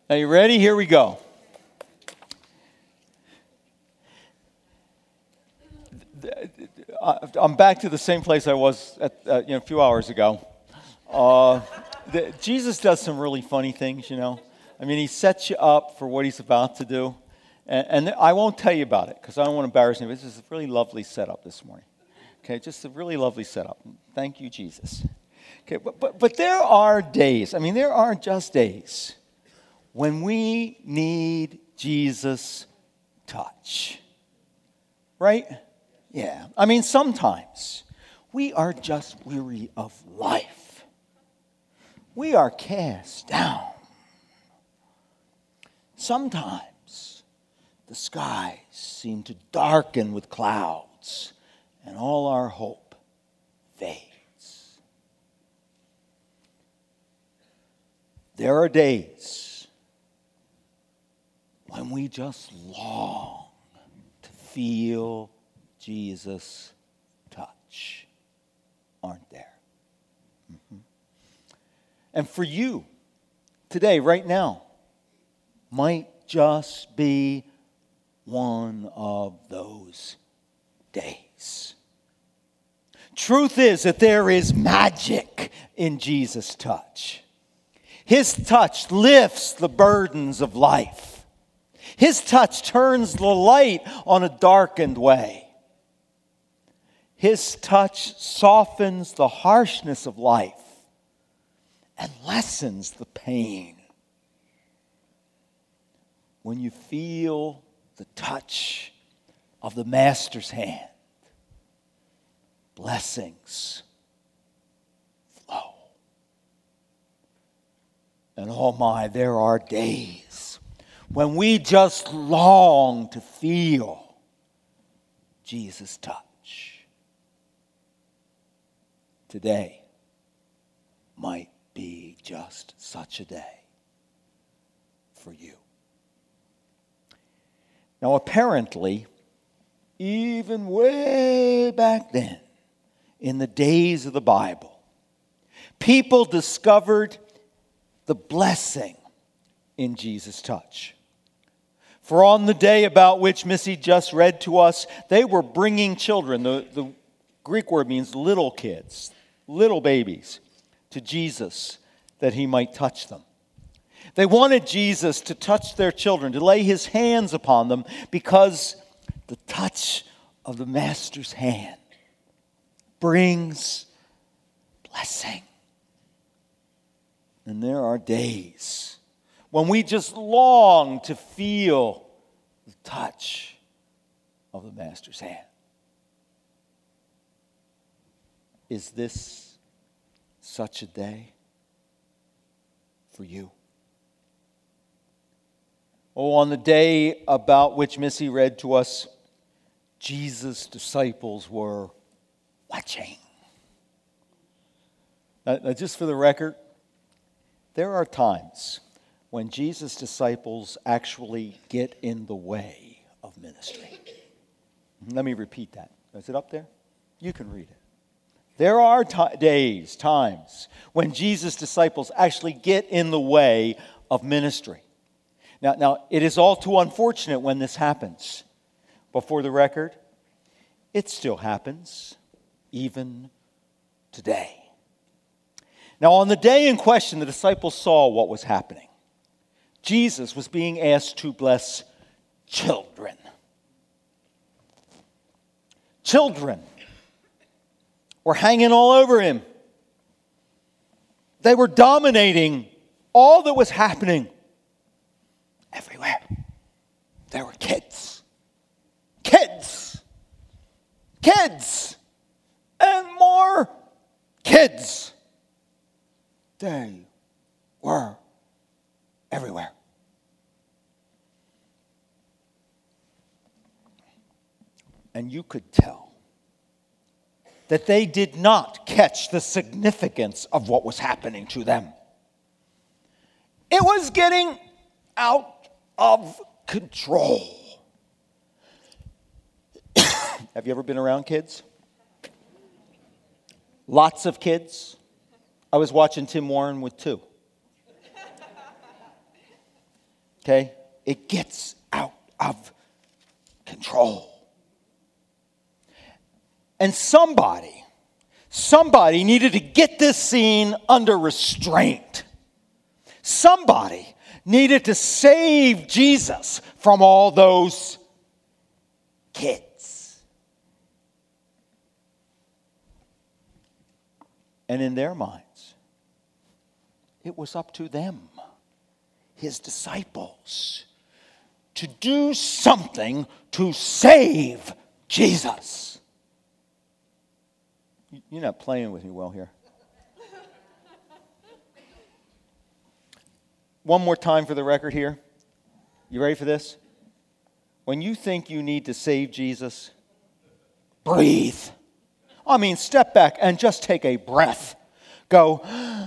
Are you ready? Here we go. I'm back to the same place I was at, a few hours ago. Jesus does some really funny things, I mean, he sets you up for what he's about to do. And I won't tell you about it because I don't want to embarrass you. This is a really lovely setup this morning. Okay, just a really lovely setup. Thank you, Jesus. Okay, but there are days, there are just days when we need Jesus' touch. Right? Yeah. Sometimes we are just weary of life. We are cast down. Sometimes the skies seem to darken with clouds and all our hope fades. There are days when we just long to feel Jesus' touch, aren't there? Mm-hmm. And for you, today, right now, might just be one of those days. Truth is that there is magic in Jesus' touch. His touch lifts the burdens of life. His touch turns the light on a darkened way. His touch softens the harshness of life and lessens the pain. When you feel the touch of the Master's hand, blessings flow. And oh my, there are days when we just long to feel Jesus' touch. Today might be just such a day for you. Now, apparently, even way back then, in the days of the Bible, people discovered the blessing in Jesus' touch. For on the day about which Missy just read to us, they were bringing children, the Greek word means little kids, little babies, to Jesus that he might touch them. They wanted Jesus to touch their children, to lay his hands upon them, because the touch of the Master's hand brings blessing. And there are days when we just long to feel the touch of the Master's hand. Is this such a day for you? Oh, on the day about which Missy read to us, Jesus' disciples were watching. Now, just for the record, there are times when Jesus' disciples actually get in the way of ministry. Let me repeat that. Is it up there? You can read it. There are times when Jesus' disciples actually get in the way of ministry. Now, it is all too unfortunate when this happens. But for the record, it still happens, even today. Now, on the day in question, the disciples saw what was happening. Jesus was being asked to bless children. Children were hanging all over him. They were dominating all that was happening. Everywhere. There were kids. Kids. Kids. And more kids. They were everywhere. And you could tell that they did not catch the significance of what was happening to them. It was getting out of control. Have you ever been around kids? Lots of kids. I was watching Tim Warren with 2. Okay? It gets out of control. And somebody needed to get this scene under restraint. Somebody needed to save Jesus from all those kids. And in their minds, it was up to them, his disciples, to do something to save Jesus. You're not playing with me well here. One more time for the record here. You ready for this? When you think you need to save Jesus, breathe. I mean, step back and just take a breath. Go.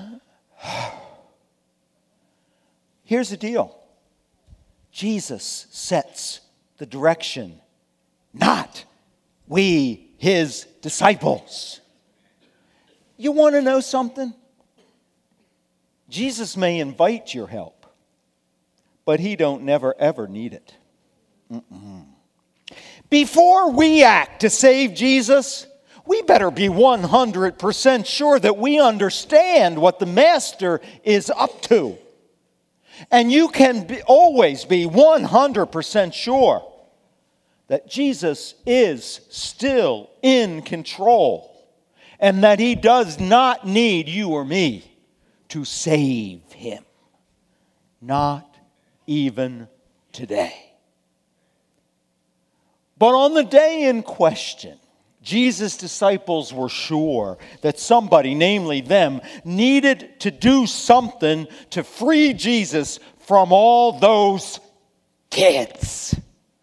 Here's the deal. Jesus sets the direction, not we, his disciples. You want to know something? Jesus may invite your help, but he don't never ever need it. Before we act to save Jesus, we better be 100% sure that we understand what the Master is up to. And you can always be 100% sure that Jesus is still in control and that he does not need you or me to save him. Not even today. But on the day in question, Jesus' disciples were sure that somebody, namely them, needed to do something to free Jesus from all those kids.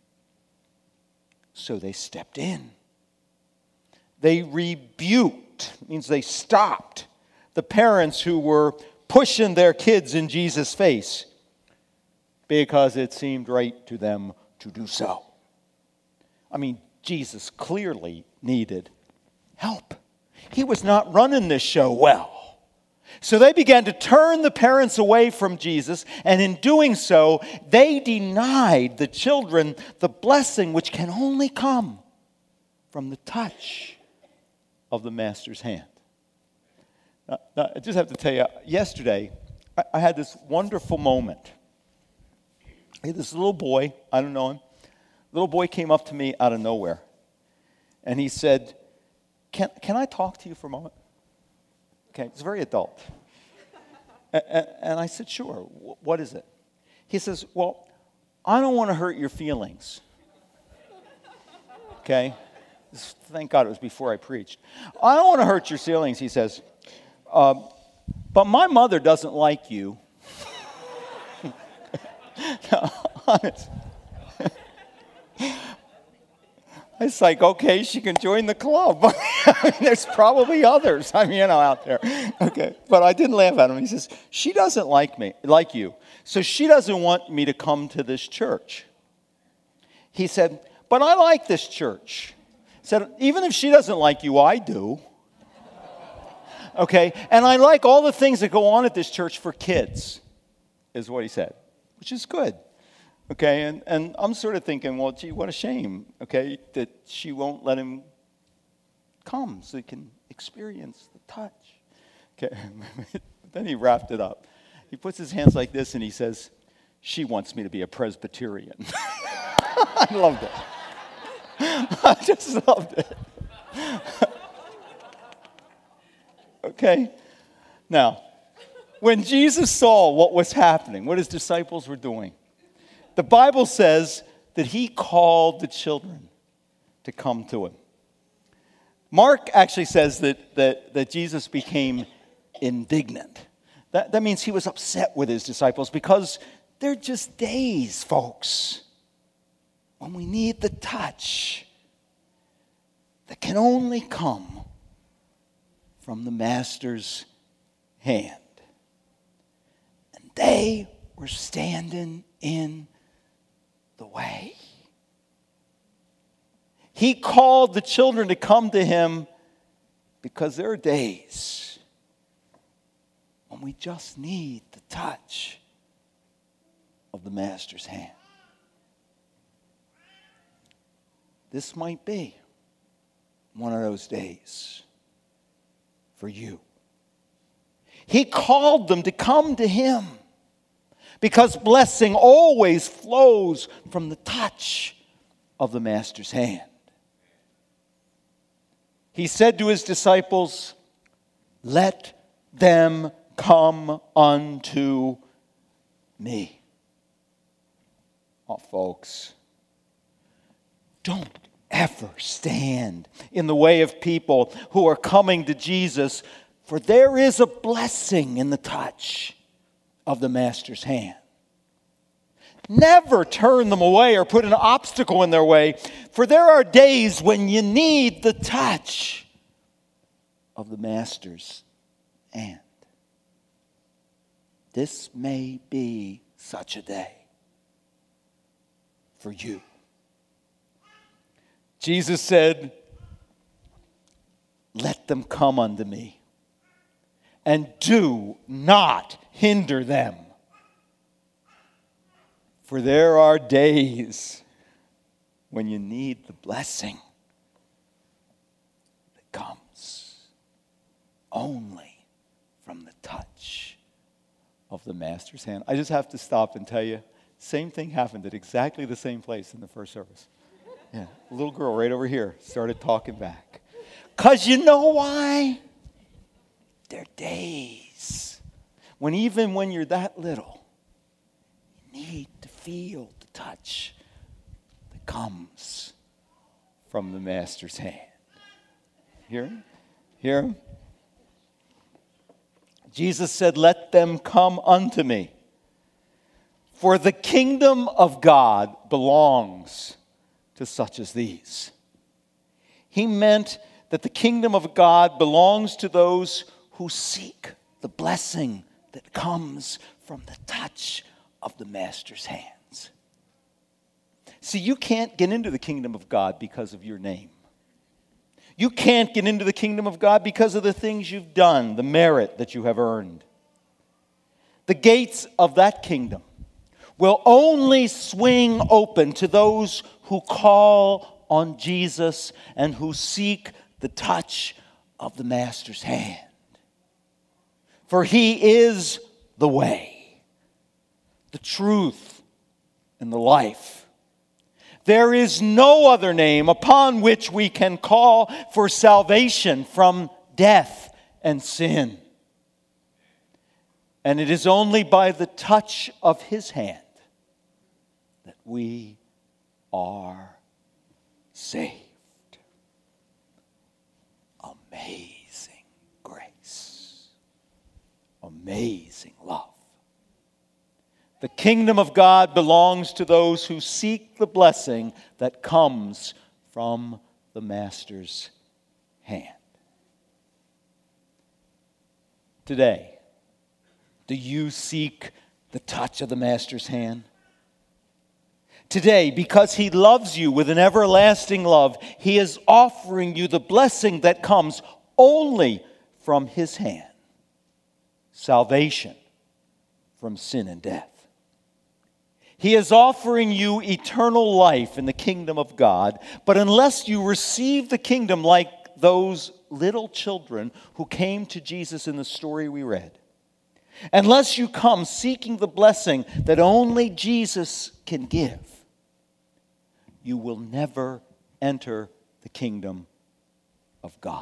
So they stepped in. They rebuked, means they stopped the parents who were pushing their kids in Jesus' face because it seemed right to them to do so. I mean, Jesus clearly needed help. He was not running this show well. So they began to turn the parents away from Jesus, and in doing so, they denied the children the blessing which can only come from the touch of the Master's hand. Now, I just have to tell you, yesterday, I had this wonderful moment. I had this little boy, I don't know him. Little boy came up to me out of nowhere. And he said, can I talk to you for a moment? Okay, it's very adult. And I said, sure. What is it? He says, well, I don't want to hurt your feelings. Okay? Thank God it was before I preached. I don't want to hurt your feelings, he says. But my mother doesn't like you. No, honest. It's like, okay, she can join the club. I mean, there's probably others, out there. Okay, but I didn't laugh at him. He says, she doesn't like you. So she doesn't want me to come to this church. He said, but I like this church. He said, even if she doesn't like you, I do. Okay, and I like all the things that go on at this church for kids, is what he said, which is good. Okay, and I'm sort of thinking, well, gee, what a shame, okay, that she won't let him come so he can experience the touch. Okay, then he wrapped it up. He puts his hands like this and he says, she wants me to be a Presbyterian. I loved it. I just loved it. Okay, now, when Jesus saw what was happening, what his disciples were doing, the Bible says that he called the children to come to him. Mark actually says that Jesus became indignant. That means he was upset with his disciples because they're just days, folks, when we need the touch that can only come from the Master's hand. And they were standing in the way. He called the children to come to him because there are days when we just need the touch of of the Master's hand. This might be one of those days for you. He called them to come to Him because blessing always flows from the touch of the Master's hand. He said to His disciples, "Let them come unto me." Oh, folks, don't ever stand in the way of people who are coming to Jesus, for there is a blessing in the touch of the Master's hand. Never turn them away or put an obstacle in their way, for there are days when you need the touch of the Master's hand. This may be such a day for you. Jesus said, "Let them come unto me, and do not hinder them. For there are days when you need the blessing that comes only from the touch of the Master's hand." I just have to stop and tell you, same thing happened at exactly the same place in the first service. Yeah, a little girl right over here started talking back. Because you know why? There are days when even when you're that little, you need to feel the touch that comes from the Master's hand. Hear him? Hear him? Jesus said, "Let them come unto me. For the kingdom of God belongs to such as these." He meant that the kingdom of God belongs to those who seek the blessing that comes from the touch of the Master's hands. See, you can't get into the kingdom of God because of your name. You can't get into the kingdom of God because of the things you've done, the merit that you have earned. The gates of that kingdom will only swing open to those who call on Jesus and who seek the touch of the Master's hand. For He is the way, the truth, and the life. There is no other name upon which we can call for salvation from death and sin. And it is only by the touch of His hand that we are saved. Amazing grace. Amazing love. The kingdom of God belongs to those who seek the blessing that comes from the Master's hand. Today, do you seek the touch of the Master's hand? Today, because He loves you with an everlasting love, He is offering you the blessing that comes only from His hand. Salvation from sin and death. He is offering you eternal life in the kingdom of God, but unless you receive the kingdom like those little children who came to Jesus in the story we read, unless you come seeking the blessing that only Jesus can give, you will never enter the kingdom of God.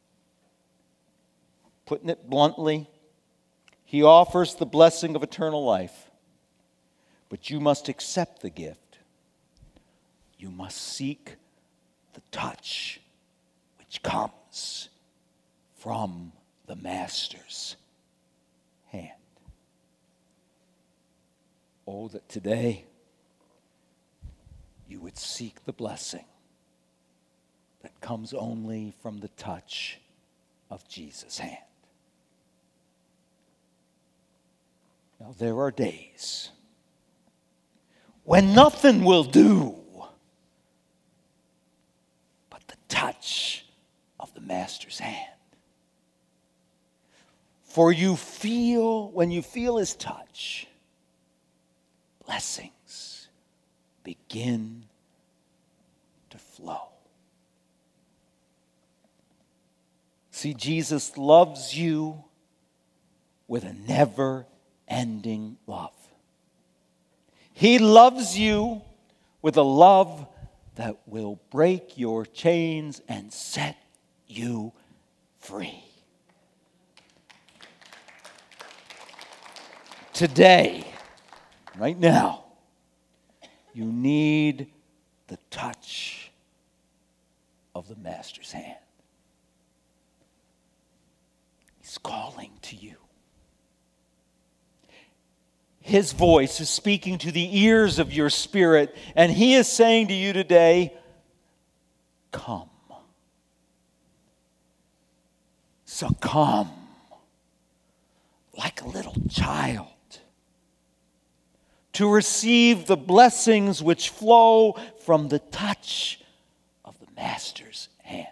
Putting it bluntly, He offers the blessing of eternal life, but you must accept the gift. You must seek the touch which comes from the Master's hand. Oh, that today you would seek the blessing that comes only from the touch of Jesus' hand. Now, there are days when nothing will do but the touch of the Master's hand. For you feel, when you feel His touch, blessings begin to flow. See, Jesus loves you with a never-ending love. He loves you with a love that will break your chains and set you free. Today, right now, you need the touch of the Master's hand. He's calling to you. His voice is speaking to the ears of your spirit, and He is saying to you today, come. Succumb like a little child to receive the blessings which flow from the touch of the Master's hand.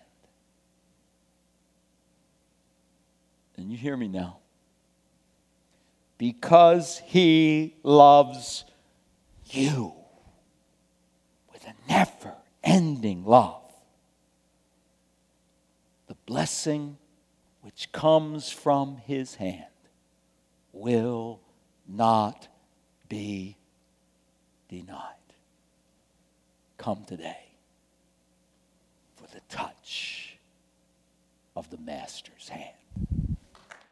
And you hear me now. Because He loves you with a never-ending love, the blessing which comes from His hand will not be denied. Come today for the touch of the Master's hand.